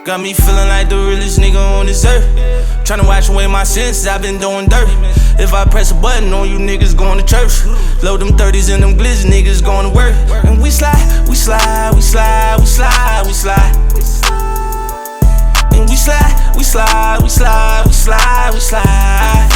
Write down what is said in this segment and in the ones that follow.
Got me feeling like the realest nigga on this earth. Tryna wash away my sins, I've been doing dirt. If I press a button on you niggas going to church. Load them 30s and them glitz niggas going to work. And we slide, we slide, we slide, we slide, we slide. And we slide, we slide, we slide, we slide, we slide.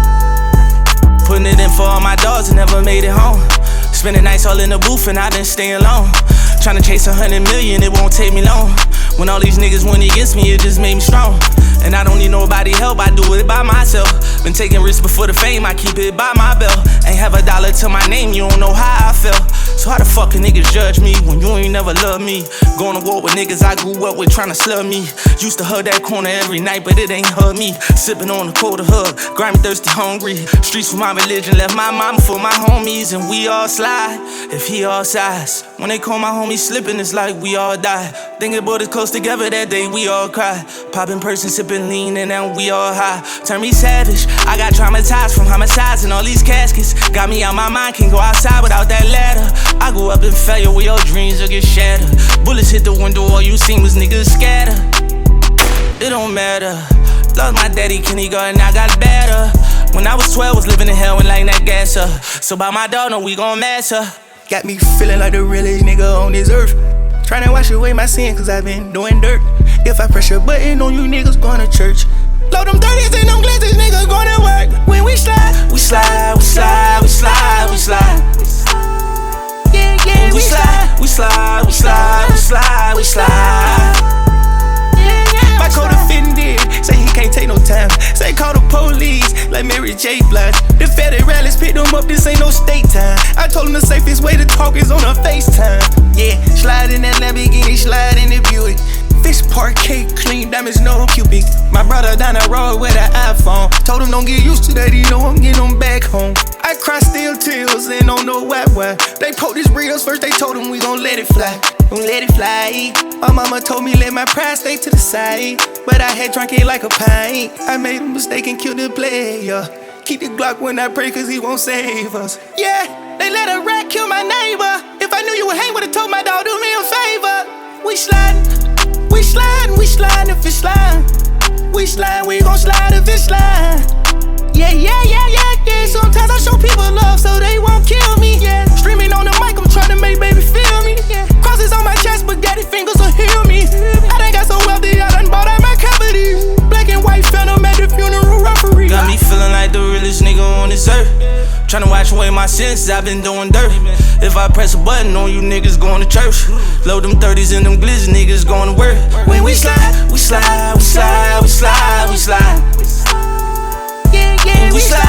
Putting it in for all my dogs that never made it home. Spending nights all in the booth and I done stay alone. Tryna chase 100 million, it won't take me long. When all these niggas went against me, it just made me strong. And I don't need nobody help, I do it by myself. Been taking risks before the fame, I keep it by my belt. Ain't have a dollar to my name, you don't know how I felt. So how the fuck can niggas judge me when you ain't never loved me? Going to war with niggas I grew up with tryna slug me. Used to hug that corner every night, but it ain't hug me. Sipping on the quarter hug, grimy, thirsty, hungry. Streets for my religion, left my mama for my homies. And we all slide, if he all sides. When they call my homies slipping, it's like we all die. Thinking about it close together that day, we all cry. Popping person, sipping lean, and now we all high. Turn me savage, I got traumatized from homicides and all these caskets. Got me out my mind, can't go outside without that ladder. I grew up in failure where your dreams will get shattered. Bullets hit the window, all you seen was niggas scatter. It don't matter. Lost my daddy, kindergarten, I got better. When I was 12, was living in hell and like that gas up. So by my dog, no, we gon' mess her. Got me feeling like the realest nigga on this earth. Tryna wash away my sin, cause I've been doing dirt. If I press a button on you niggas going to church. Load them 30s and them glitz, niggas going to work. When we slide, we slide, we slide, we slide, we slide. Yeah, yeah, we slide, we slide, we slide, we slide, we slide. My code offended, say he can't take no time. Say call the police, like Mary J. Blige. The federalists picked him up, this ain't no state time. I told him the safest way to talk is on a FaceTime. Yeah, slide in that Lamborghini, slide in the Buick. Fish parquet, clean diamonds, no cubic. My brother down the road with an iPhone. Told him don't get used to that, he know I'm getting him back home. I cry still tears and don't know why. They poke these reels first, they told him we gon' let it fly. Gon' let it fly. My mama told me let my pride stay to the side. But I had drunk it like a pint. I made a mistake and killed the player. Keep the Glock when I pray cause he won't save us. Yeah, they let a rat kill my neighbor. If I knew you would hang, would've told my dog do me a favor. We sliding, we sliding, we sliding if it's sliding. We slide, we gon' slide if it's slide. Yeah, yeah, yeah, yeah, yeah. Sometimes I show people love so they won't kill me. Yeah, streaming on the mic, I'm trying to make baby feel me. Yeah, crosses on my chest, spaghetti fingers will heal me. I done got so wealthy, I done bought out my cavities. Black and white phantom at the funeral referee. Got me feeling like the realest nigga on this earth. Tryna wash away my sins, I've been doing dirt. If I press a button on you niggas going to church. Load them 30s and them glitz niggas going to work. When we slide, we slide, we slide, we slide, we slide. Yeah, yeah, we slide.